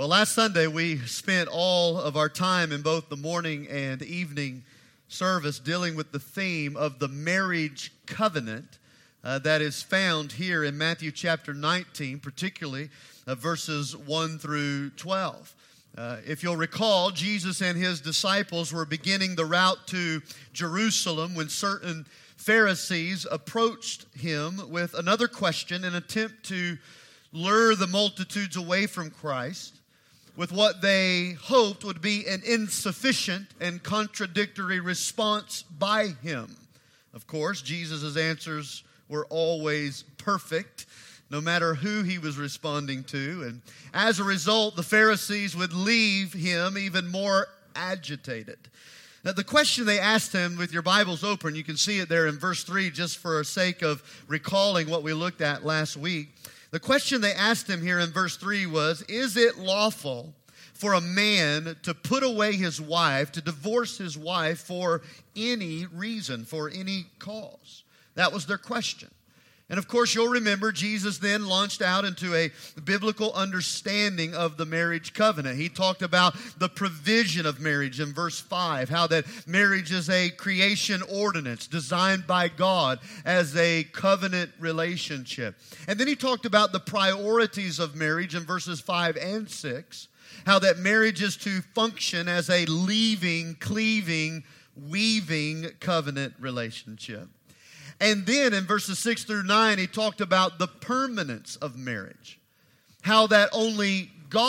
Well, last Sunday we spent all of our time in both the morning and evening service dealing with the theme of the marriage covenant that is found here in Matthew chapter 19, particularly verses 1 through 12. If you'll recall, Jesus and his disciples were beginning the route to Jerusalem when certain Pharisees approached him with another question in an attempt to lure the multitudes away from Christ with what they hoped would be an insufficient and contradictory response by him. Of course, Jesus' answers were always perfect, no matter who he was responding to. And as a result, the Pharisees would leave him even more agitated. Now, the question they asked him, with your Bibles open, you can see it there in verse 3, just for sake of recalling what we looked at last week. The question they asked him here in verse 3 was, is it lawful for a man to put away his wife, to divorce his wife for any reason, for any cause? That was their question. And of course, you'll remember Jesus then launched out into a biblical understanding of the marriage covenant. He talked about the provision of marriage in verse 5, how that marriage is a creation ordinance designed by God as a covenant relationship. And then he talked about the priorities of marriage in verses 5 and 6, how that marriage is to function as a leaving, cleaving, weaving covenant relationship. And then in verses 6 through 9, he talked about the permanence of marriage. How that only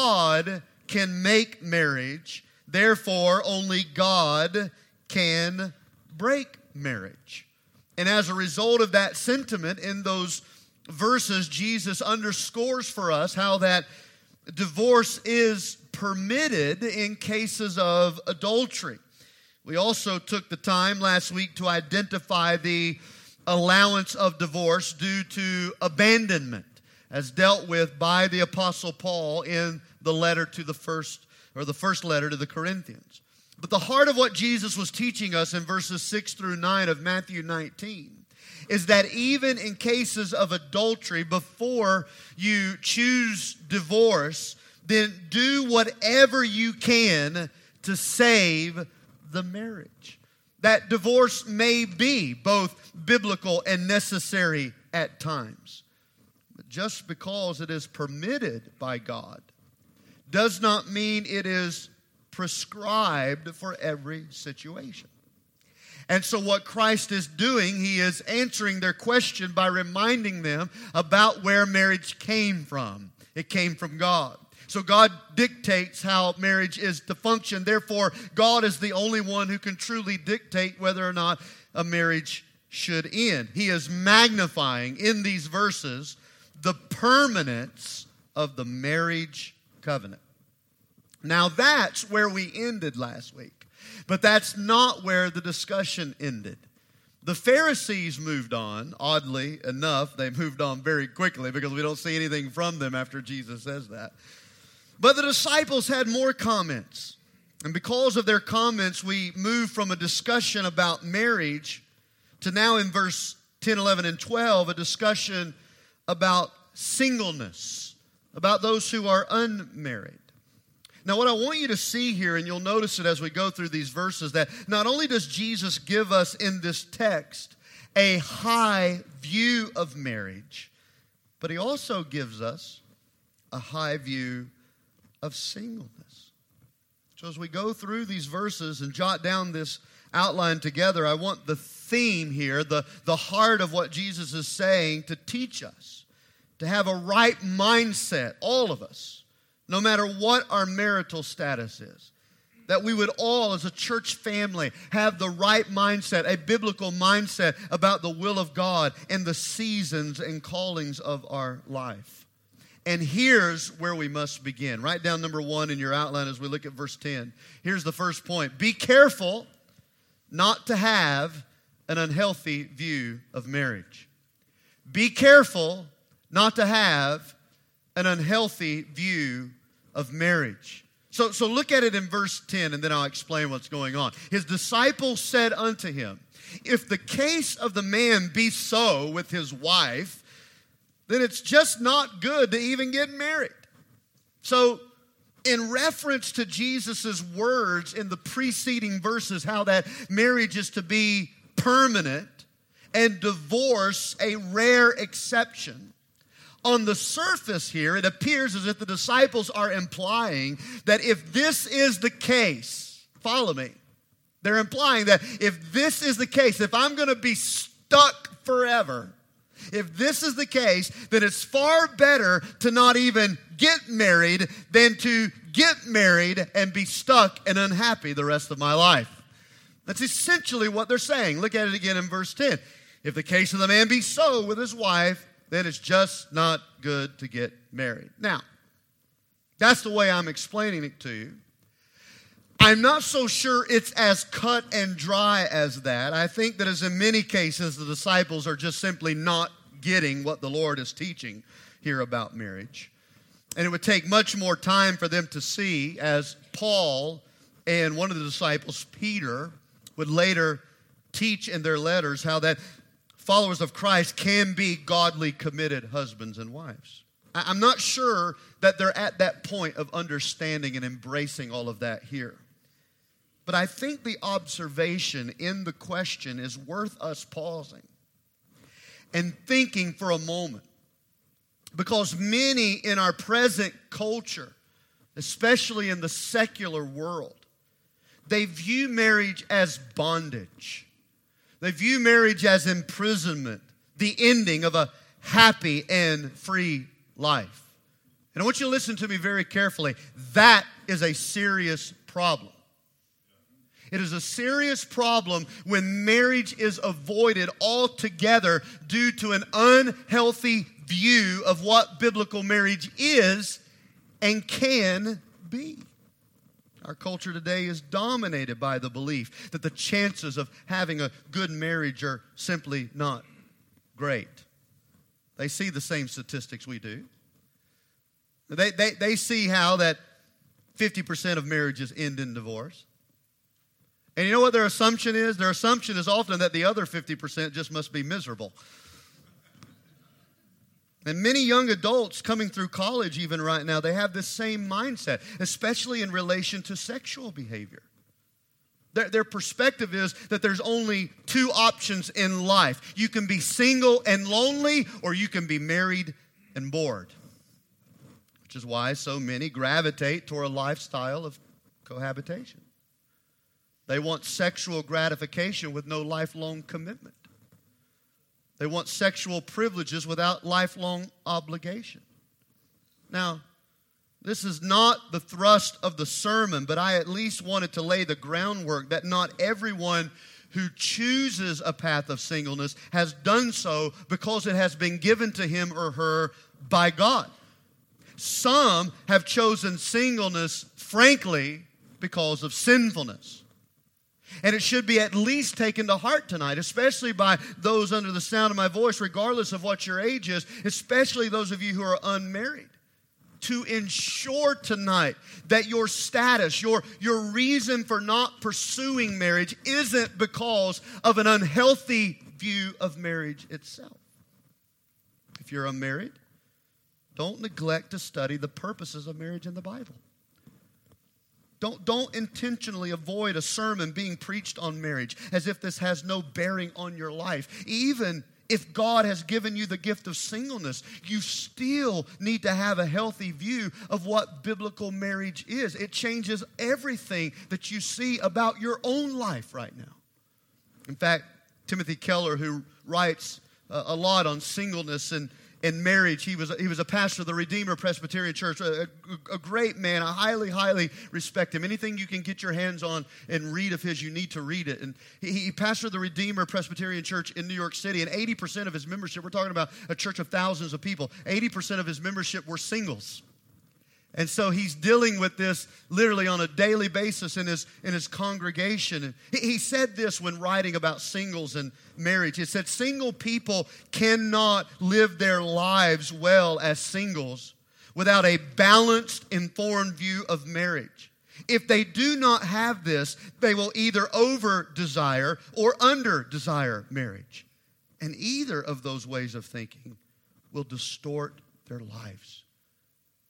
God can make marriage, therefore only God can break marriage. And as a result of that sentiment in those verses, Jesus underscores for us how that divorce is permitted in cases of adultery. We also took the time last week to identify the allowance of divorce due to abandonment as dealt with by the Apostle Paul in the first letter to the Corinthians. But the heart of what Jesus was teaching us in verses 6 through 9 of Matthew 19 is that even in cases of adultery, before you choose divorce, then do whatever you can to save the marriage. That divorce may be both biblical and necessary at times. But just because it is permitted by God does not mean it is prescribed for every situation. And so what Christ is doing, he is answering their question by reminding them about where marriage came from. It came from God. So God dictates how marriage is to function. Therefore, God is the only one who can truly dictate whether or not a marriage should end. He is magnifying in these verses the permanence of the marriage covenant. Now that's where we ended last week. But that's not where the discussion ended. The Pharisees moved on. Oddly enough, they moved on very quickly because we don't see anything from them after Jesus says that. But the disciples had more comments. And because of their comments, we move from a discussion about marriage to now in verse 10, 11, and 12, a discussion about singleness, about those who are unmarried. Now, what I want you to see here, and you'll notice it as we go through these verses, that not only does Jesus give us in this text a high view of marriage, but he also gives us a high view of singleness. So as we go through these verses and jot down this outline together, I want the theme here, the heart of what Jesus is saying, to teach us, to have a right mindset, all of us, no matter what our marital status is. That we would all, as a church family, have the right mindset, a biblical mindset about the will of God and the seasons and callings of our life. And here's where we must begin. Write down number 1 in your outline as we look at verse 10. Here's the first point. Be careful not to have an unhealthy view of marriage. Be careful not to have an unhealthy view of marriage. So look at it in verse 10, and then I'll explain what's going on. His disciples said unto him, if the case of the man be so with his wife, then it's just not good to even get married. So in reference to Jesus' words in the preceding verses, how that marriage is to be permanent and divorce a rare exception. On the surface here, it appears as if the disciples are implying that if this is the case, follow me, they're implying that if this is the case, if I'm going to be stuck forever, if this is the case, then it's far better to not even get married than to get married and be stuck and unhappy the rest of my life. That's essentially what they're saying. Look at it again in verse 10. If the case of the man be so with his wife, then it's just not good to get married. Now, that's the way I'm explaining it to you. I'm not so sure it's as cut and dry as that. I think that as in many cases, the disciples are just simply not getting what the Lord is teaching here about marriage. And it would take much more time for them to see, as Paul and one of the disciples, Peter, would later teach in their letters, how that followers of Christ can be godly, committed husbands and wives. I'm not sure that they're at that point of understanding and embracing all of that here. But I think the observation in the question is worth us pausing and thinking for a moment. Because many in our present culture, especially in the secular world, they view marriage as bondage. They view marriage as imprisonment, the ending of a happy and free life. And I want you to listen to me very carefully. That is a serious problem. It is a serious problem when marriage is avoided altogether due to an unhealthy view of what biblical marriage is and can be. Our culture today is dominated by the belief that the chances of having a good marriage are simply not great. They see the same statistics we do. They see how that 50% of marriages end in divorce. And you know what their assumption is? Their assumption is often that the other 50% just must be miserable. And many young adults coming through college even right now, they have this same mindset, especially in relation to sexual behavior. Their perspective is that there's only two options in life. You can be single and lonely, or you can be married and bored. Which is why so many gravitate toward a lifestyle of cohabitation. They want sexual gratification with no lifelong commitment. They want sexual privileges without lifelong obligation. Now, this is not the thrust of the sermon, but I at least wanted to lay the groundwork that not everyone who chooses a path of singleness has done so because it has been given to him or her by God. Some have chosen singleness, frankly, because of sinfulness. And it should be at least taken to heart tonight, especially by those under the sound of my voice, regardless of what your age is, especially those of you who are unmarried, to ensure tonight that your status, your reason for not pursuing marriage isn't because of an unhealthy view of marriage itself. If you're unmarried, don't neglect to study the purposes of marriage in the Bible. Don't intentionally avoid a sermon being preached on marriage as if this has no bearing on your life. Even if God has given you the gift of singleness, you still need to have a healthy view of what biblical marriage is. It changes everything that you see about your own life right now. In fact, Timothy Keller, who writes a lot on singleness and marriage, he was a pastor of the Redeemer Presbyterian Church, a great man. I highly respect him. Anything you can get your hands on and read of his, you need to read it. And he pastored the Redeemer Presbyterian Church in New York City, and 80% of his membership, we're talking about a church of thousands of people, 80% of his membership were singles. And so he's dealing with this literally on a daily basis in his congregation. And he said this when writing about singles and marriage. He said, single people cannot live their lives well as singles without a balanced, informed view of marriage. If they do not have this, they will either over-desire or under-desire marriage. And either of those ways of thinking will distort their lives.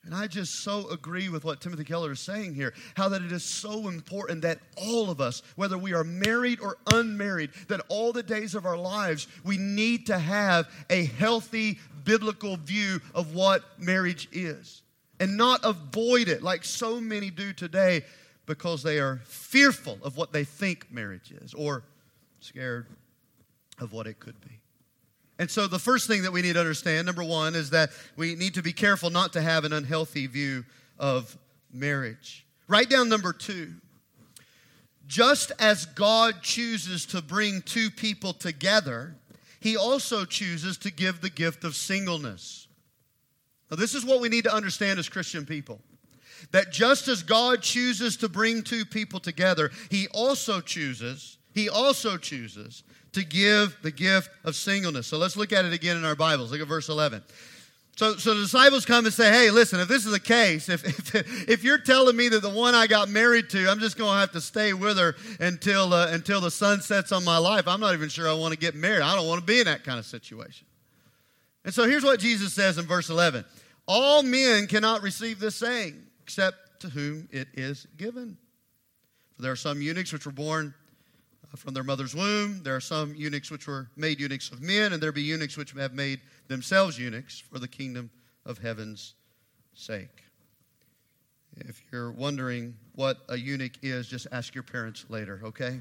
And I just so agree with what Timothy Keller is saying here, how that it is so important that all of us, whether we are married or unmarried, that all the days of our lives, we need to have a healthy biblical view of what marriage is. And not avoid it like so many do today because they are fearful of what they think marriage is or scared of what it could be. And so the first thing that we need to understand, number one, is that we need to be careful not to have an unhealthy view of marriage. Write down number two. Just as God chooses to bring two people together, He also chooses to give the gift of singleness. Now, this is what we need to understand as Christian people. That just as God chooses to bring two people together, He also chooses to give the gift of singleness. So let's look at it again in our Bibles. Look at verse 11. So the disciples come and say, hey, listen, if this is the case, if you're telling me that the one I got married to, I'm just going to have to stay with her until the sun sets on my life, I'm not even sure I want to get married. I don't want to be in that kind of situation. And so here's what Jesus says in verse 11. All men cannot receive this saying, except to whom it is given. For there are some eunuchs which were born from their mother's womb. There are some eunuchs which were made eunuchs of men, and there be eunuchs which have made themselves eunuchs for the kingdom of heaven's sake. If you're wondering what a eunuch is, just ask your parents later, okay?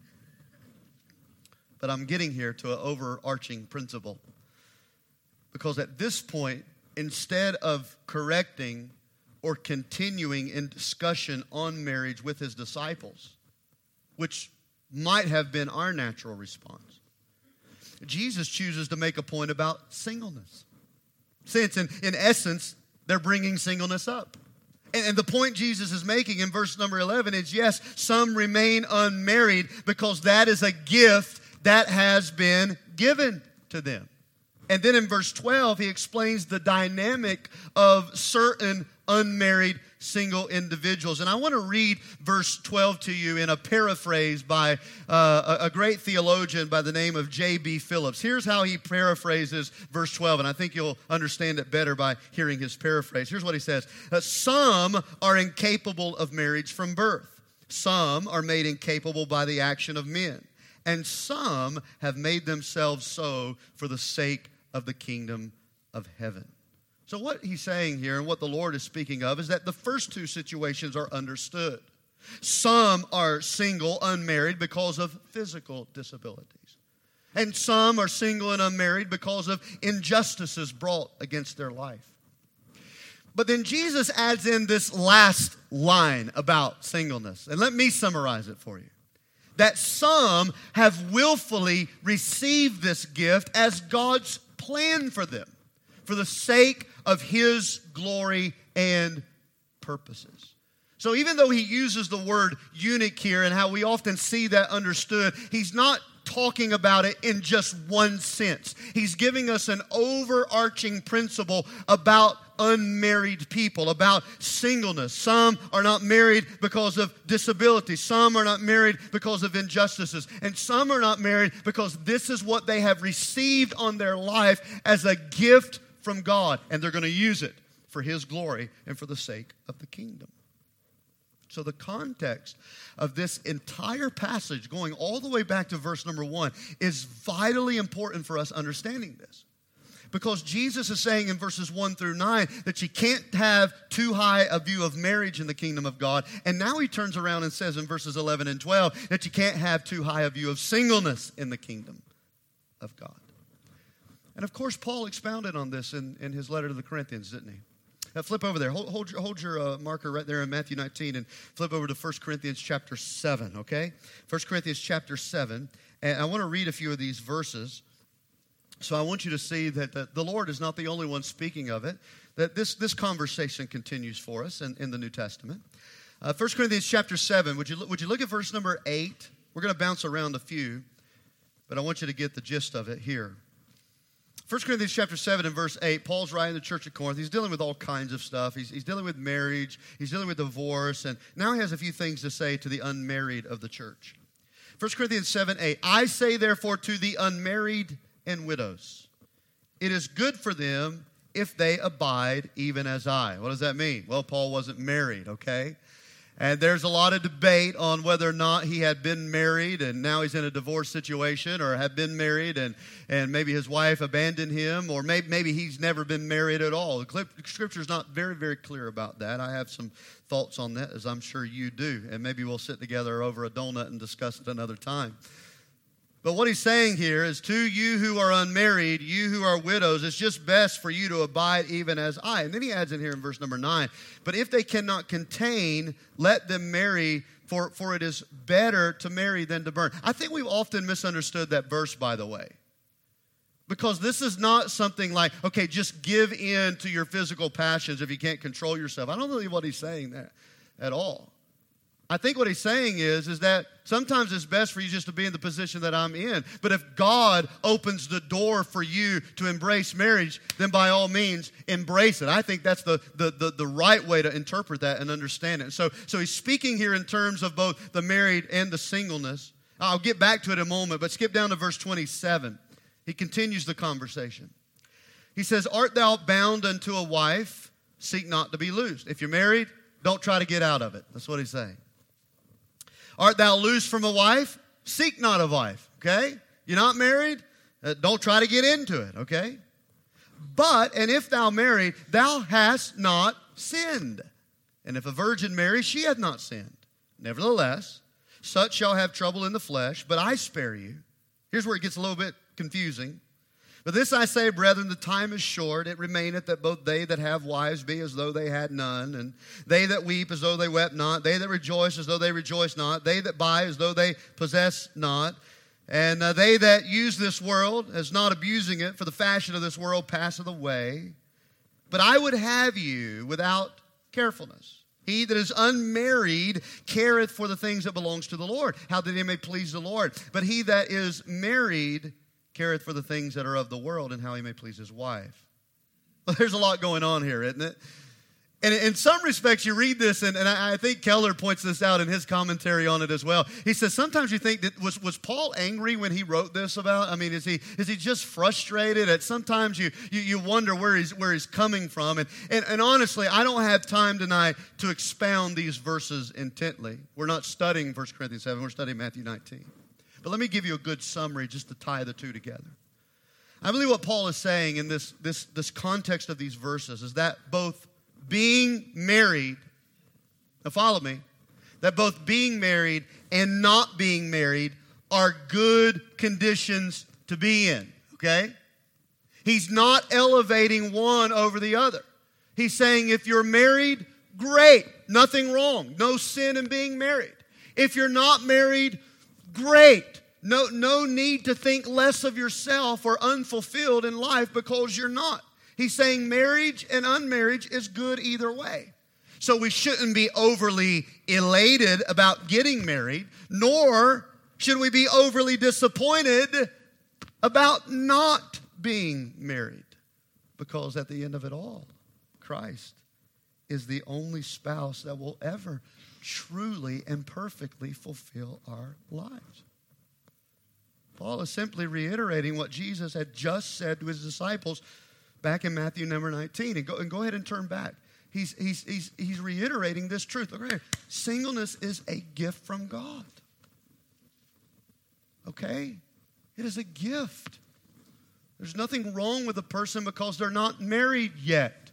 But I'm getting here to an overarching principle. Because at this point, instead of correcting or continuing in discussion on marriage with His disciples, which might have been our natural response, Jesus chooses to make a point about singleness. Since in essence, they're bringing singleness up. And the point Jesus is making in verse number 11 is, yes, some remain unmarried because that is a gift that has been given to them. And then in verse 12, He explains the dynamic of certain unmarried single individuals. And I want to read verse 12 to you in a paraphrase by a great theologian by the name of J.B. Phillips. Here's how he paraphrases verse 12, and I think you'll understand it better by hearing his paraphrase. Here's what he says. Some are incapable of marriage from birth. Some are made incapable by the action of men. And some have made themselves so for the sake of the kingdom of heaven. So what he's saying here and what the Lord is speaking of is that the first two situations are understood. Some are single, unmarried because of physical disabilities. And some are single and unmarried because of injustices brought against their life. But then Jesus adds in this last line about singleness. And let me summarize it for you. That some have willfully received this gift as God's plan for them, for the sake of His glory and purposes. So even though He uses the word eunuch here and how we often see that understood, He's not talking about it in just one sense. He's giving us an overarching principle about unmarried people, about singleness. Some are not married because of disability. Some are not married because of injustices. And some are not married because this is what they have received on their life as a gift from God. And they're going to use it for His glory and for the sake of the kingdom. So the context of this entire passage, going all the way back to verse number 1, is vitally important for us understanding this. Because Jesus is saying in verses 1 through 9 that you can't have too high a view of marriage in the kingdom of God. And now He turns around and says in verses 11 and 12 that you can't have too high a view of singleness in the kingdom of God. And of course, Paul expounded on this in his letter to the Corinthians, didn't he? Flip over there. Hold your marker right there in Matthew 19 and flip over to 1 Corinthians chapter 7, okay? 1 Corinthians chapter 7. And I want to read a few of these verses. So I want you to see that the Lord is not the only one speaking of it, that this conversation continues for us in the New Testament. 1 Corinthians chapter 7, would you look at verse number 8? We're going to bounce around a few, but I want you to get the gist of it here. 1 Corinthians chapter 7 and verse 8, Paul's writing to the church of Corinth. He's dealing with all kinds of stuff. He's dealing with marriage. He's dealing with divorce. And now he has a few things to say to the unmarried of the church. 1 Corinthians 7, 8, I say therefore to the unmarried and widows, it is good for them if they abide even as I. What does that mean? Well, Paul wasn't married, okay? And there's a lot of debate on whether or not he had been married and now he's in a divorce situation, or had been married and maybe his wife abandoned him, or maybe he's never been married at all. The Scripture's not very, very clear about that. I have some thoughts on that, as I'm sure you do. And maybe we'll sit together over a donut and discuss it another time. But what he's saying here is, to you who are unmarried, you who are widows, it's just best for you to abide even as I. And then he adds in here in verse number 9, but if they cannot contain, let them marry, for it is better to marry than to burn. I think we've often misunderstood that verse, by the way. Because this is not something like, okay, just give in to your physical passions if you can't control yourself. I don't believe what he's saying there at all. I think what he's saying is that sometimes it's best for you just to be in the position that I'm in. But if God opens the door for you to embrace marriage, then by all means, embrace it. I think that's the right way to interpret that and understand it. So he's speaking here in terms of both the married and the singleness. I'll get back to it in a moment, but skip down to verse 27. He continues the conversation. He says, art thou bound unto a wife? Seek not to be loosed. If you're married, don't try to get out of it. That's what he's saying. Art thou loose from a wife? Seek not a wife, okay? You're not married? Don't try to get into it, okay? But, and if thou marry, thou hast not sinned. And if a virgin marry, she hath not sinned. Nevertheless, such shall have trouble in the flesh, but I spare you. Here's where it gets a little bit confusing. But this I say, brethren, the time is short. It remaineth that both they that have wives be as though they had none, and they that weep as though they wept not, they that rejoice as though they rejoice not, they that buy as though they possess not, and they that use this world as not abusing it, for the fashion of this world passeth away. But I would have you without carefulness. He that is unmarried careth for the things that belongs to the Lord, how that he may please the Lord. But he that is married careth for the things that are of the world, and how he may please his wife. Well, there's a lot going on here, isn't it? And in some respects, you read this, and I think Keller points this out in his commentary on it as well. He says, sometimes you think, that was Paul angry when he wrote this about? I mean, is he just frustrated? And sometimes you wonder where he's coming from. And honestly, I don't have time tonight to expound these verses intently. We're not studying 1 Corinthians 7, we're studying Matthew 19. But let me give you a good summary just to tie the two together. I believe what Paul is saying in this context of these verses is that both being married, now follow me, that both being married and not being married are good conditions to be in, okay? He's not elevating one over the other. He's saying if you're married, great, nothing wrong, no sin in being married. If you're not married, great. No need to think less of yourself or unfulfilled in life because you're not. He's saying marriage and unmarriage is good either way. So we shouldn't be overly elated about getting married, nor should we be overly disappointed about not being married. Because at the end of it all, Christ is the only spouse that will ever truly and perfectly fulfill our lives. Paul is simply reiterating what Jesus had just said to his disciples back in Matthew number 19. And go ahead and turn back. He's reiterating this truth. Look right here. Singleness is a gift from God. Okay? It is a gift. There's nothing wrong with a person because they're not married yet.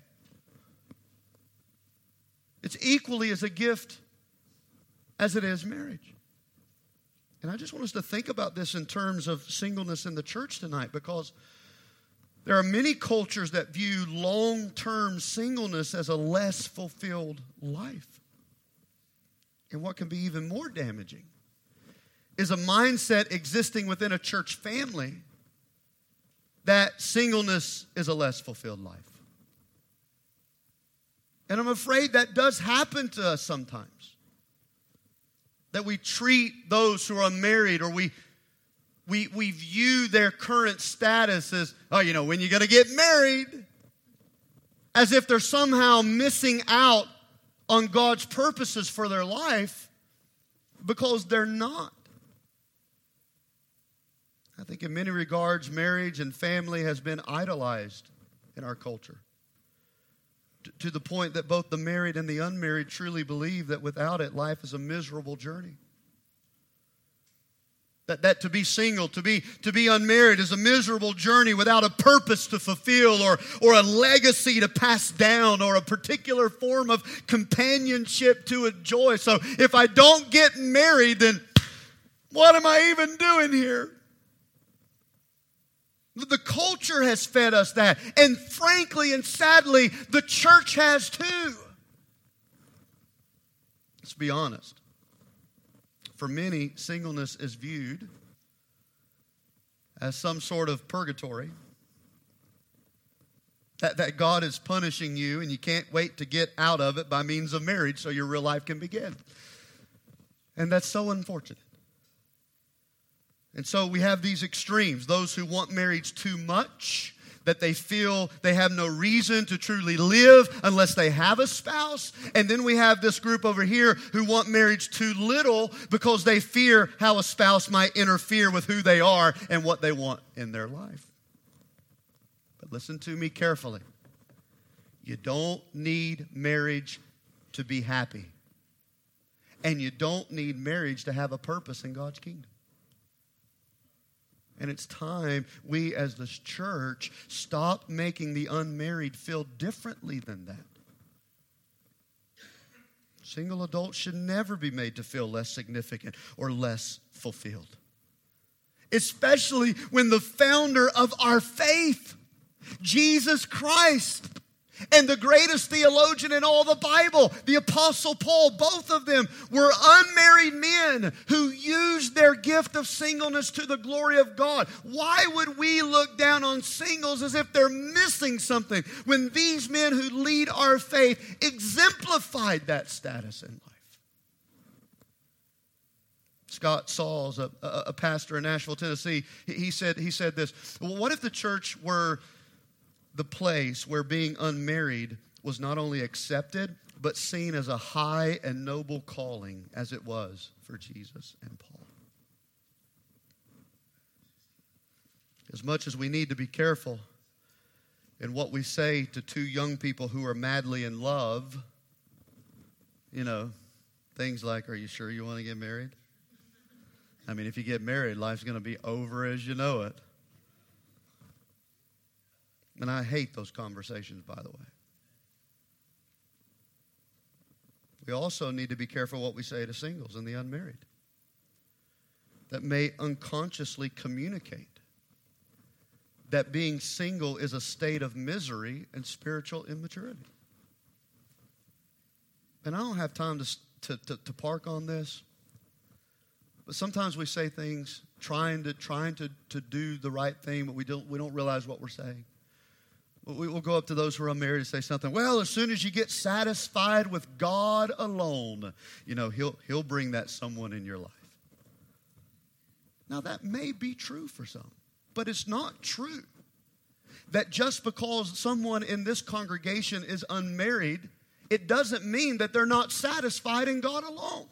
It's equally as a gift as it is marriage. And I just want us to think about this in terms of singleness in the church tonight, because there are many cultures that view long-term singleness as a less fulfilled life. And what can be even more damaging is a mindset existing within a church family that singleness is a less fulfilled life. And I'm afraid that does happen to us sometimes. That we treat those who are unmarried, or we view their current status as, when you're going to get married, as if they're somehow missing out on God's purposes for their life, because they're not. I think in many regards, marriage and family has been idolized in our culture. to the point that both the married and the unmarried truly believe that without it, life is a miserable journey. That to be single, to be unmarried is a miserable journey without a purpose to fulfill or a legacy to pass down or a particular form of companionship to enjoy. So if I don't get married, then what am I even doing here? The culture has fed us that. And frankly and sadly, the church has too. Let's be honest. For many, singleness is viewed as some sort of purgatory. That God is punishing you and you can't wait to get out of it by means of marriage so your real life can begin. And that's so unfortunate. And so we have these extremes. Those who want marriage too much, that they feel they have no reason to truly live unless they have a spouse. And then we have this group over here who want marriage too little because they fear how a spouse might interfere with who they are and what they want in their life. But listen to me carefully. You don't need marriage to be happy. And you don't need marriage to have a purpose in God's kingdom. And it's time we as the church stop making the unmarried feel differently than that. Single adults should never be made to feel less significant or less fulfilled. Especially when the founder of our faith, Jesus Christ, and the greatest theologian in all the Bible, the Apostle Paul, both of them were unmarried men who used their gift of singleness to the glory of God. Why would we look down on singles as if they're missing something when these men who lead our faith exemplified that status in life? Scott Sauls, a pastor in Nashville, Tennessee, he said this: well, what if the church were the place where being unmarried was not only accepted, but seen as a high and noble calling as it was for Jesus and Paul? As much as we need to be careful in what we say to two young people who are madly in love, things like, are you sure you want to get married? I mean, if you get married, life's going to be over as you know it. And I hate those conversations, by the way. We also need to be careful what we say to singles and the unmarried that may unconsciously communicate that being single is a state of misery and spiritual immaturity. And I don't have time to park on this, but sometimes we say things trying to do the right thing, but we don't realize what we're saying. We will go up to those who are unmarried and say something. Well, as soon as you get satisfied with God alone, He'll bring that someone in your life. Now, that may be true for some, but it's not true that just because someone in this congregation is unmarried, it doesn't mean that they're not satisfied in God alone.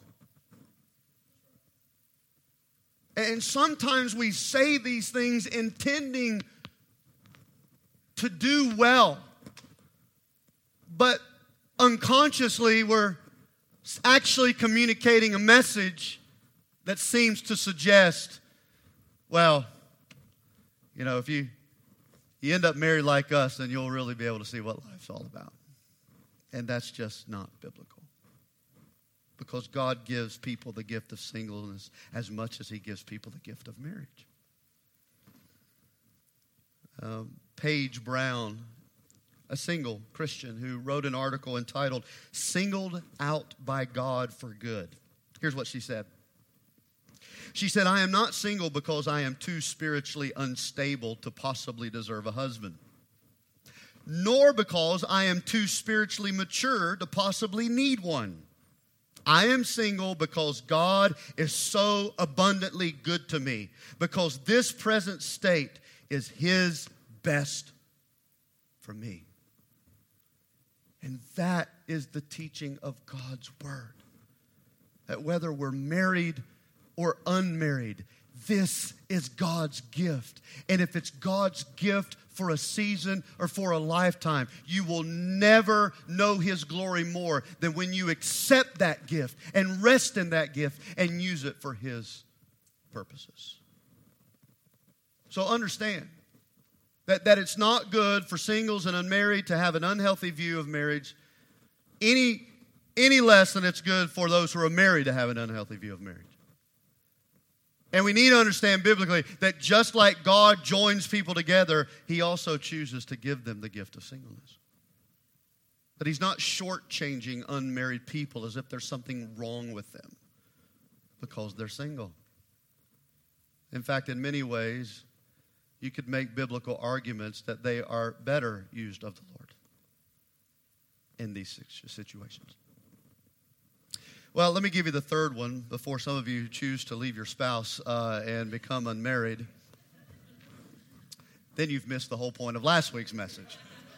And sometimes we say these things intending to do well, but unconsciously we're actually communicating a message that seems to suggest, well, if you end up married like us, then you'll really be able to see what life's all about. And that's just not biblical. Because God gives people the gift of singleness as much as He gives people the gift of marriage. Paige Brown, a single Christian who wrote an article entitled "Singled Out by God for Good." Here's what she said. She said, "I am not single because I am too spiritually unstable to possibly deserve a husband, nor because I am too spiritually mature to possibly need one. I am single because God is so abundantly good to me, because this present state is His best for me." And that is the teaching of God's Word. That whether we're married or unmarried, this is God's gift. And if it's God's gift for a season or for a lifetime. You will never know His glory more than when you accept that gift and rest in that gift and use it for His purposes. So understand that it's not good for singles and unmarried to have an unhealthy view of marriage any less than it's good for those who are married to have an unhealthy view of marriage. And we need to understand biblically that just like God joins people together, He also chooses to give them the gift of singleness. That He's not shortchanging unmarried people as if there's something wrong with them because they're single. In fact, in many ways, you could make biblical arguments that they are better used of the Lord in these situations. Well, let me give you the third one before some of you choose to leave your spouse and become unmarried. Then you've missed the whole point of last week's message.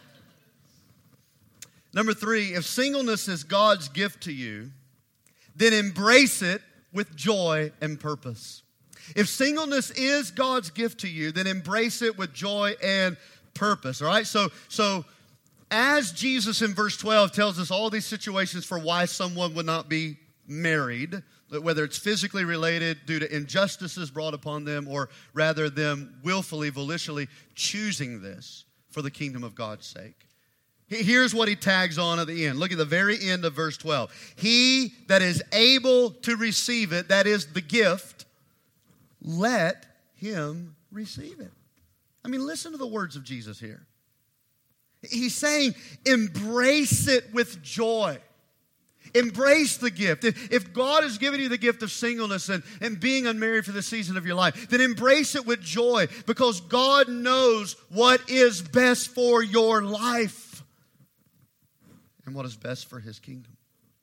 Number 3, if singleness is God's gift to you, then embrace it with joy and purpose. If singleness is God's gift to you, then embrace it with joy and purpose. All right? So as Jesus in verse 12 tells us all these situations for why someone would not be married, whether it's physically related due to injustices brought upon them or rather them willfully, volitionally choosing this for the kingdom of God's sake. Here's what he tags on at the end. Look at the very end of verse 12. He that is able to receive it, that is the gift, let him receive it. I mean, listen to the words of Jesus here. He's saying, embrace it with joy. Embrace the gift. If God has given you the gift of singleness and being unmarried for the season of your life, then embrace it with joy because God knows what is best for your life and what is best for His kingdom.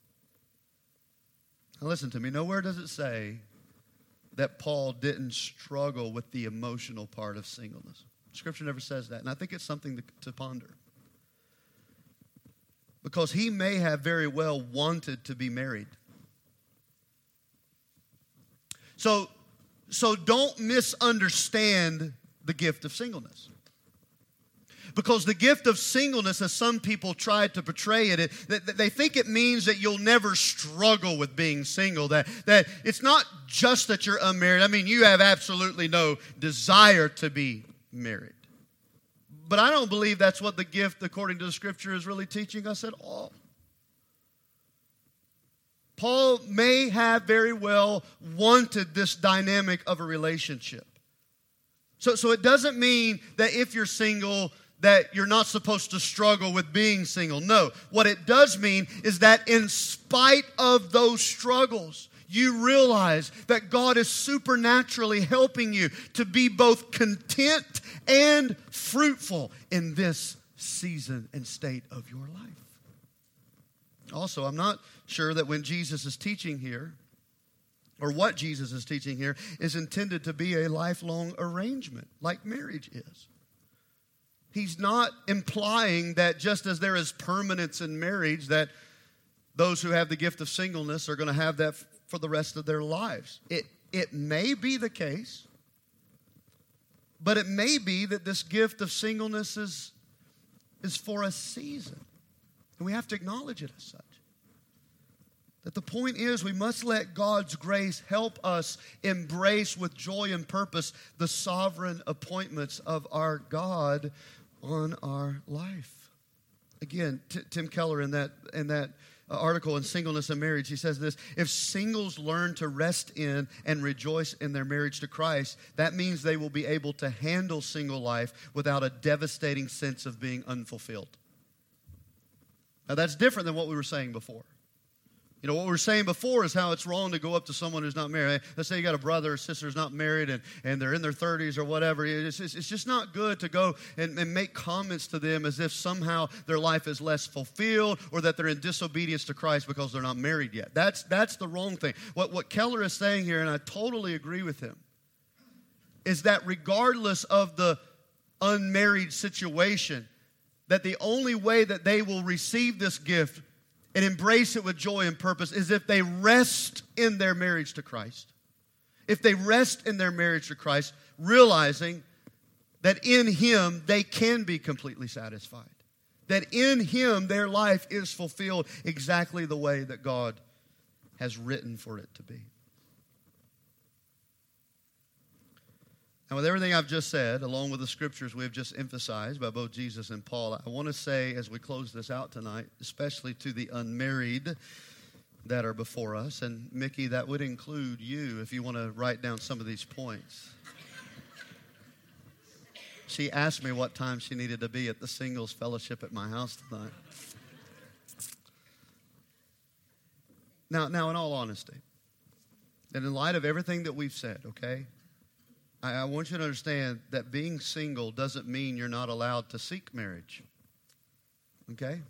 Now listen to me. Nowhere does it say that Paul didn't struggle with the emotional part of singleness. Scripture never says that, and I think it's something to ponder. Because he may have very well wanted to be married. So don't misunderstand the gift of singleness. Because the gift of singleness, as some people try to portray it, they think it means that you'll never struggle with being single. That it's not just that you're unmarried. I mean, you have absolutely no desire to be married. But I don't believe that's what the gift, according to the Scripture, is really teaching us at all. Paul may have very well wanted this dynamic of a relationship. So it doesn't mean that if you're single, that you're not supposed to struggle with being single. No, what it does mean is that in spite of those struggles, you realize that God is supernaturally helping you to be both content and fruitful in this season and state of your life. Also, I'm not sure that when Jesus is teaching here, or what Jesus is teaching here, is intended to be a lifelong arrangement like marriage is. He's not implying that just as there is permanence in marriage, that those who have the gift of singleness are going to have that for the rest of their lives. It may be the case, but it may be that this gift of singleness is for a season. And we have to acknowledge it as such. That the point is we must let God's grace help us embrace with joy and purpose the sovereign appointments of our God on our life. Again, Tim Keller in that article in Singleness and Marriage, he says this: if singles learn to rest in and rejoice in their marriage to Christ, that means they will be able to handle single life without a devastating sense of being unfulfilled. Now that's different than what we were saying before. You know, what we were saying before is how it's wrong to go up to someone who's not married. Let's say you got a brother or sister who's not married and they're in their 30s or whatever. It's just not good to go and make comments to them as if somehow their life is less fulfilled or that they're in disobedience to Christ because they're not married yet. That's the wrong thing. What Keller is saying here, and I totally agree with him, is that regardless of the unmarried situation, that the only way that they will receive this gift and embrace it with joy and purpose is if they rest in their marriage to Christ. If they rest in their marriage to Christ, realizing That in Him they can be completely satisfied. That in Him their life is fulfilled exactly the way that God has written for it to be. And with everything I've just said, along with the scriptures we have just emphasized by both Jesus and Paul, I want to say as we close this out tonight, especially to the unmarried that are before us, and Mickey, that would include you if you want to write down some of these points. She asked me what time she needed to be at the singles fellowship at my house tonight. Now, in all honesty, and in light of everything that we've said, okay, I want you to understand that being single doesn't mean you're not allowed to seek marriage. Okay?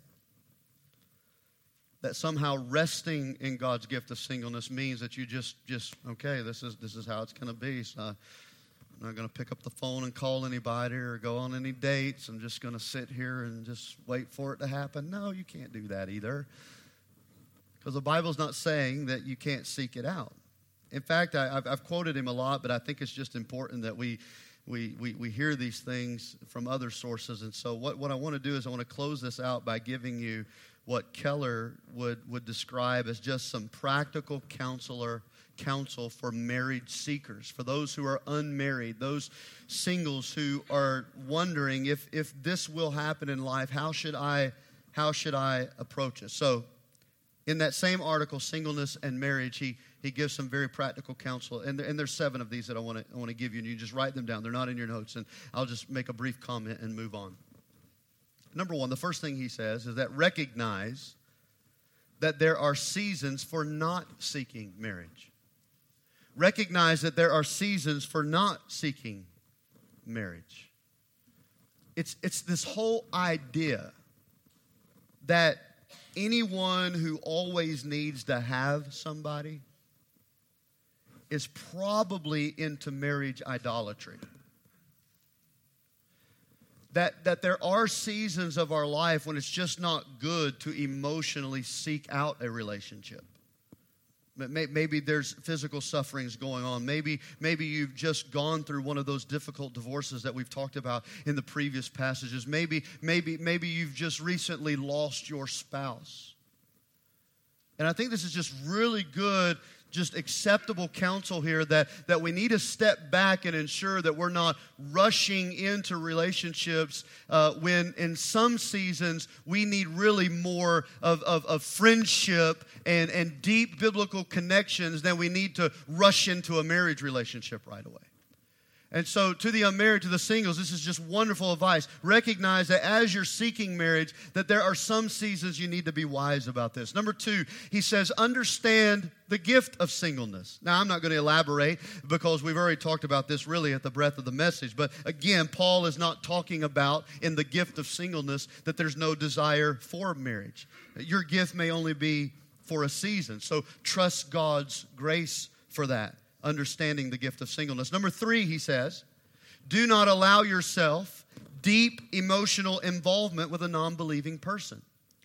That somehow resting in God's gift of singleness means that you just okay, this is how it's going to be. So I'm not going to pick up the phone and call anybody or go on any dates. I'm just going to sit here and just wait for it to happen. No, you can't do that either. Because the Bible's not saying that you can't seek it out. In fact, I've quoted him a lot, but I think it's just important that we hear these things from other sources. And so what I want to do is I want to close this out by giving you what Keller would describe as just some practical counsel for marriage seekers, for those who are unmarried, those singles who are wondering if this will happen in life, how should I approach it? So in that same article, Singleness and Marriage, he gives some very practical counsel, and there's 7 of these that I want to give you, and you just write them down. They're not in your notes, and I'll just make a brief comment and move on. Number 1, the first thing he says is that recognize that there are seasons for not seeking marriage. Recognize that there are seasons for not seeking marriage. It's this whole idea that anyone who always needs to have somebody is probably into marriage idolatry. That there are seasons of our life when it's just not good to emotionally seek out a relationship. Maybe there's physical sufferings going on. Maybe you've just gone through one of those difficult divorces that we've talked about in the previous passages. Maybe you've just recently lost your spouse. And I think this is just really good, just acceptable counsel here that we need to step back and ensure that we're not rushing into relationships when in some seasons we need really more of friendship and deep biblical connections than we need to rush into a marriage relationship right away. And so to the unmarried, to the singles, this is just wonderful advice. Recognize that as you're seeking marriage, that there are some seasons you need to be wise about this. Number 2, he says, understand the gift of singleness. Now, I'm not going to elaborate because we've already talked about this really at the breadth of the message. But again, Paul is not talking about in the gift of singleness that there's no desire for marriage. Your gift may only be for a season. So trust God's grace for that. Understanding the gift of singleness. Number 3, he says, do not allow yourself deep emotional involvement with a non-believing person.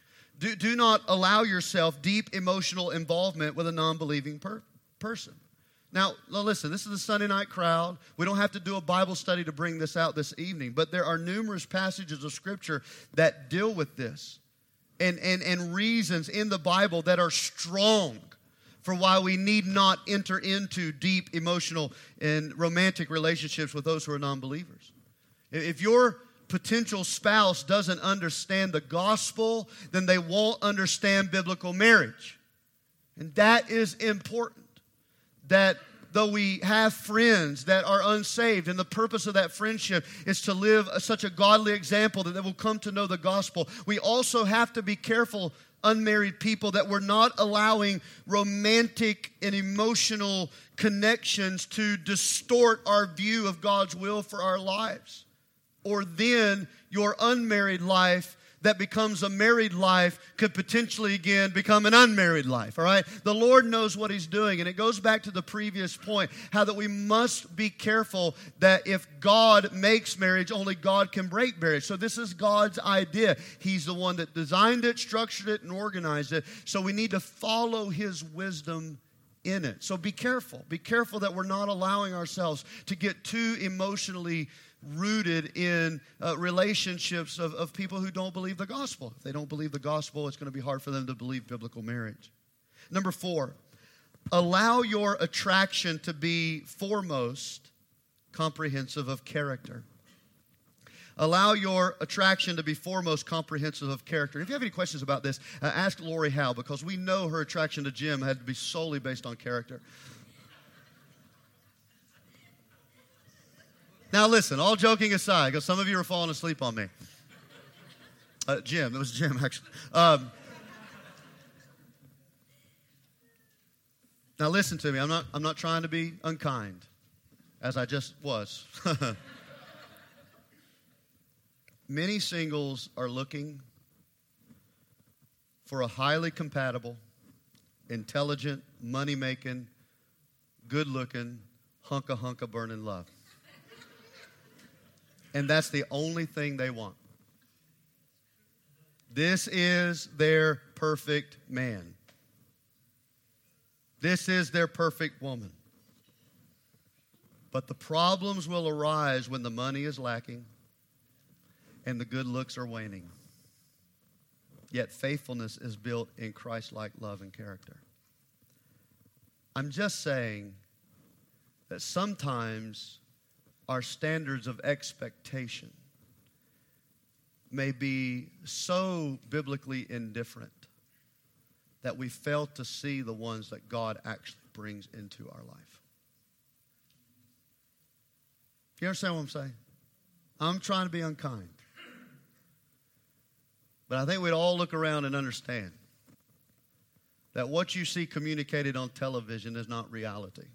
Do not allow yourself deep emotional involvement with a non-believing person. Now, listen, this is the Sunday night crowd. We don't have to do a Bible study to bring this out this evening, but there are numerous passages of Scripture that deal with this and reasons in the Bible that are strong for why we need not enter into deep emotional and romantic relationships with those who are non-believers. If your potential spouse doesn't understand the gospel, then they won't understand biblical marriage. And that is important. That though we have friends that are unsaved, and the purpose of that friendship is to live such a godly example that they will come to know the gospel, we also have to be careful, unmarried people, that we're not allowing romantic and emotional connections to distort our view of God's will for our lives. Or then your unmarried life that becomes a married life could potentially again become an unmarried life, all right? The Lord knows what He's doing, and it goes back to the previous point, how that we must be careful that if God makes marriage, only God can break marriage. So this is God's idea. He's the one that designed it, structured it, and organized it. So we need to follow His wisdom in it. So be careful. Be careful that we're not allowing ourselves to get too emotionally rooted in relationships of people who don't believe the gospel. If they don't believe the gospel, it's going to be hard for them to believe biblical marriage. Number 4, allow your attraction to be foremost comprehensive of character. Allow your attraction to be foremost comprehensive of character. If you have any questions about this, ask Lori Howe, because we know her attraction to Jim had to be solely based on character. Now listen, all joking aside, because some of you are falling asleep on me. Jim, it was Jim actually. Now listen to me, I'm not trying to be unkind, as I just was. Many singles are looking for a highly compatible, intelligent, money-making, good-looking, hunka burning love. And that's the only thing they want. This is their perfect man. This is their perfect woman. But the problems will arise when the money is lacking and the good looks are waning. Yet faithfulness is built in Christ-like love and character. I'm just saying that sometimes our standards of expectation may be so biblically indifferent that we fail to see the ones that God actually brings into our life. You understand what I'm saying? I'm trying to be unkind. But I think we'd all look around and understand that what you see communicated on television is not reality.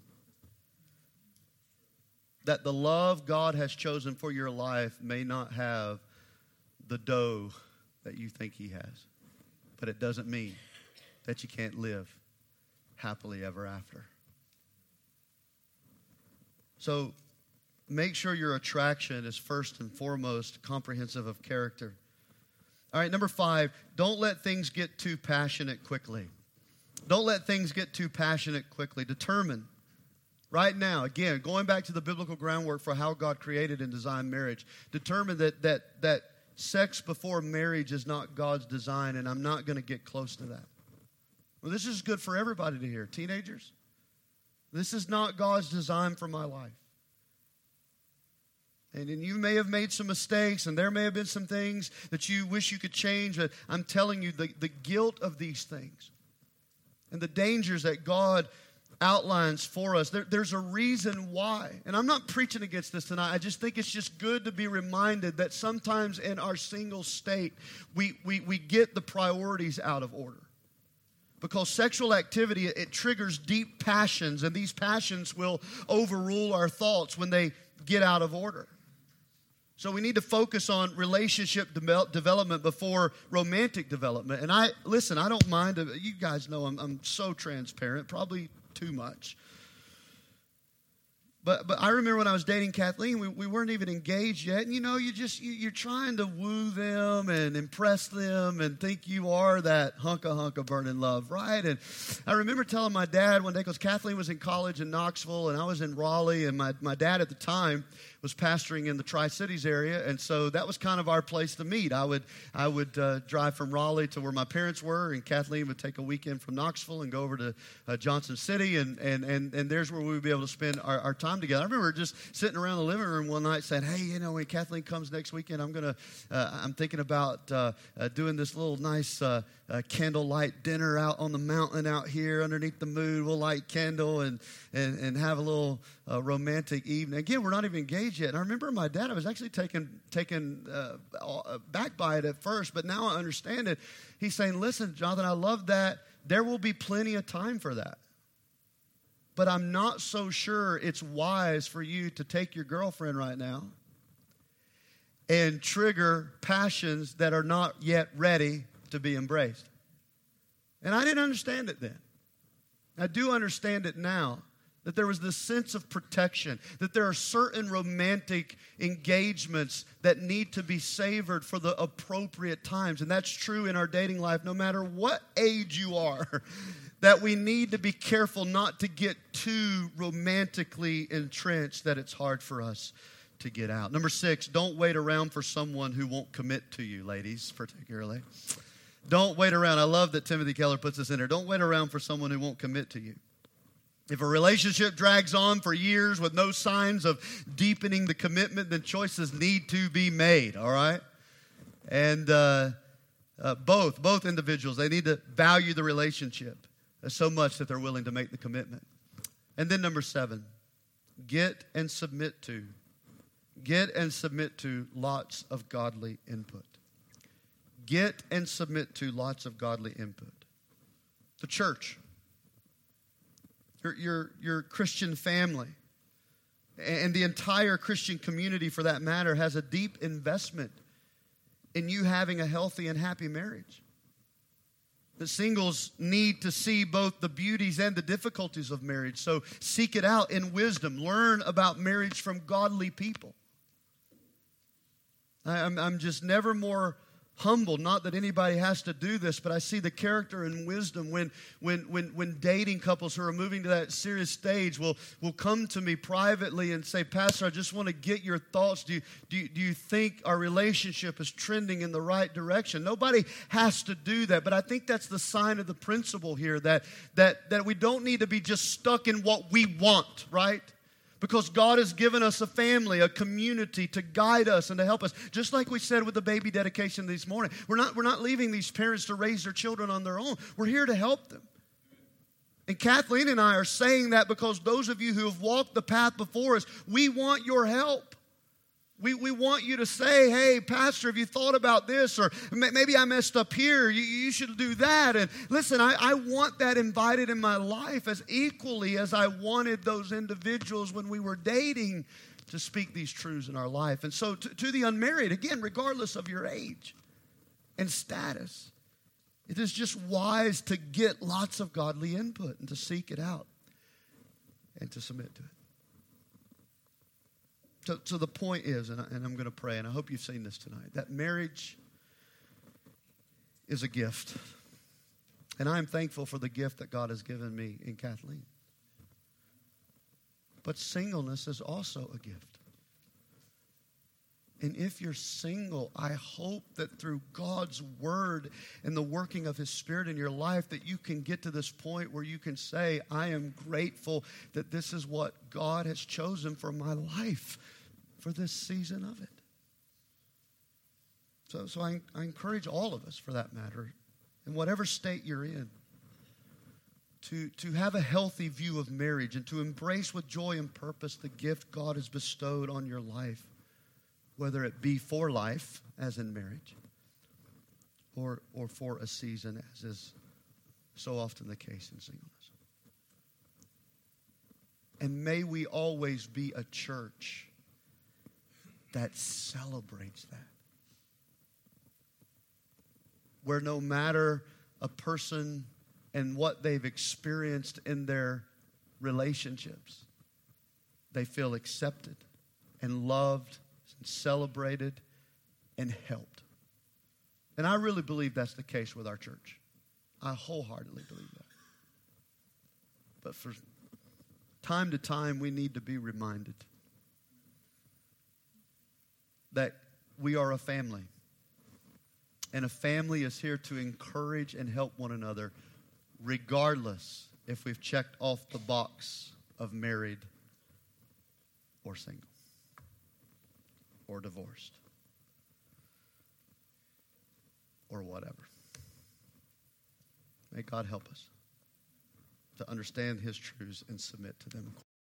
That the love God has chosen for your life may not have the dough that you think He has. But it doesn't mean that you can't live happily ever after. So make sure your attraction is first and foremost comprehensive of character. All right, number 5, don't let things get too passionate quickly. Don't let things get too passionate quickly. Determine right now, again, going back to the biblical groundwork for how God created and designed marriage, determine that sex before marriage is not God's design, and I'm not going to get close to that. Well, this is good for everybody to hear. Teenagers, this is not God's design for my life. And you may have made some mistakes, and there may have been some things that you wish you could change. But I'm telling you, the guilt of these things and the dangers that God outlines for us, there's a reason why. And I'm not preaching against this tonight. I just think it's just good to be reminded that sometimes in our single state, we get the priorities out of order. Because sexual activity, it triggers deep passions, and these passions will overrule our thoughts when they get out of order. So we need to focus on relationship development before romantic development. And I don't mind. You guys know I'm so transparent, probably too much. But I remember when I was dating Kathleen, we weren't even engaged yet. And you're trying to woo them and impress them and think you are that hunka burning love, right? And I remember telling my dad one day, because Kathleen was in college in Knoxville and I was in Raleigh, and my dad at the time was pastoring in the Tri-Cities area, and so that was kind of our place to meet. I would drive from Raleigh to where my parents were, and Kathleen would take a weekend from Knoxville and go over to Johnson City, and there's where we would be able to spend our time together. I remember just sitting around the living room one night saying, "Hey, when Kathleen comes next weekend, I'm thinking about doing this little nice candlelight dinner out on the mountain out here underneath the moon. We'll light candle and have a little romantic evening." Again, we're not even engaged yet. And I remember my dad, I was actually taken back by it at first, but now I understand it. He's saying, "Listen, Jonathan, I love that. There will be plenty of time for that. But I'm not so sure it's wise for you to take your girlfriend right now and trigger passions that are not yet ready to be embraced." And I didn't understand it then. I do understand it now, that there was this sense of protection, that there are certain romantic engagements that need to be savored for the appropriate times. And that's true in our dating life, no matter what age you are, that we need to be careful not to get too romantically entrenched that it's hard for us to get out. Number 6, don't wait around for someone who won't commit to you, ladies, particularly. Don't wait around. I love that Timothy Keller puts this in there. Don't wait around for someone who won't commit to you. If a relationship drags on for years with no signs of deepening the commitment, then choices need to be made, all right? And both individuals, they need to value the relationship so much that they're willing to make the commitment. And then number 7, get and submit to lots of godly input. Get and submit to lots of godly input. The church, your Christian family, and the entire Christian community for that matter has a deep investment in you having a healthy and happy marriage. The singles need to see both the beauties and the difficulties of marriage. So seek it out in wisdom. Learn about marriage from godly people. I'm just never more humbled, not that anybody has to do this, but I see the character and wisdom when dating couples who are moving to that serious stage will come to me privately and say, Pastor, I just want to get your thoughts. Do you think our relationship is trending in the right direction? Nobody has to do that, but I think that's the sign of the principle here, that we don't need to be just stuck in what we want, right? Because God has given us a family, a community to guide us and to help us. Just like we said with the baby dedication this morning. We're not leaving these parents to raise their children on their own. We're here to help them. And Kathleen and I are saying that because those of you who have walked the path before us, we want your help. We want you to say, hey, Pastor, have you thought about this? Or maybe I messed up here. You should do that. And listen, I want that invited in my life as equally as I wanted those individuals when we were dating to speak these truths in our life. And so to the unmarried, again, regardless of your age and status, it is just wise to get lots of godly input and to seek it out and to submit to it. So the point is, and I'm going to pray, and I hope you've seen this tonight, that marriage is a gift. And I'm thankful for the gift that God has given me in Kathleen. But singleness is also a gift. And if you're single, I hope that through God's word and the working of His Spirit in your life that you can get to this point where you can say, I am grateful that this is what God has chosen for my life for this season of it. So I encourage all of us, for that matter, in whatever state you're in, to have a healthy view of marriage and to embrace with joy and purpose the gift God has bestowed on your life, whether it be for life, as in marriage, or for a season, as is so often the case in singleness. And may we always be a church that celebrates that. Where no matter a person and what they've experienced in their relationships, they feel accepted and loved and celebrated and helped. And I really believe that's the case with our church. I wholeheartedly believe that. But for time to time, we need to be reminded that we are a family. And a family is here to encourage and help one another, regardless if we've checked off the box of married or single or divorced or whatever. May God help us to understand His truths and submit to them.